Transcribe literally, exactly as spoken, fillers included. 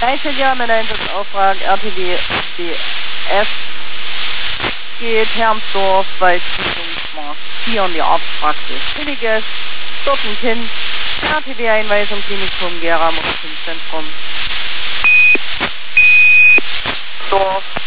dreizehn Jahre mit Einsatzauftrag R T W B F geht Hermsdorf, Waldsiedlungsmarkt vier in die Arztpraxis Hilliges, dort ein Kind, R T W-Einweisung Klinikum Gera, Medizinzentrum Dorf.